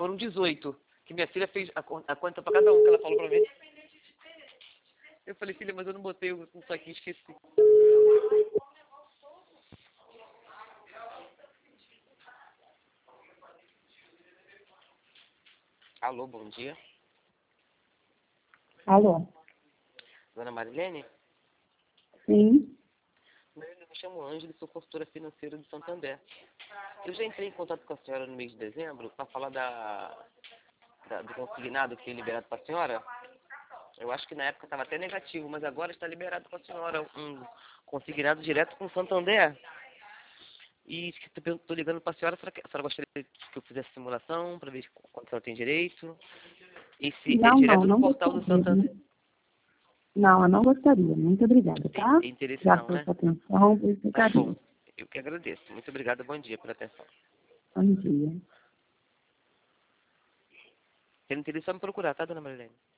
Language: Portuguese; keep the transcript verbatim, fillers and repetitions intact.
foram dezoito. Que minha filha fez a, con- a conta pra cada um que ela falou pra mim. Eu falei, filha, mas eu não botei o o saquinho, esqueci. Alô, bom dia. Alô? Dona Marilene? Sim? Eu me chamo Ângelo e sou consultora financeira do Santander. Eu já entrei em contato com a senhora no mês de dezembro para falar da, da- do consignado que foi liberado para a senhora. Eu acho que na época estava até negativo, mas agora está liberado para a senhora um consignado direto com o Santander. E estou ligando para a senhora, será que a senhora gostaria que eu fizesse simulação para ver quanto a senhora tem direito? Esse é Não, não, direto do não portal do gostaria. Santander. Não, eu não gostaria. Muito obrigada, Tem, tá? tem interesse Já não, pela né? sua atenção, pelo seu Tá carinho. bom. Eu que agradeço. Muito obrigado. Bom dia pela atenção. Bom dia. Tem interesse, só me procurar, tá, dona Marilene?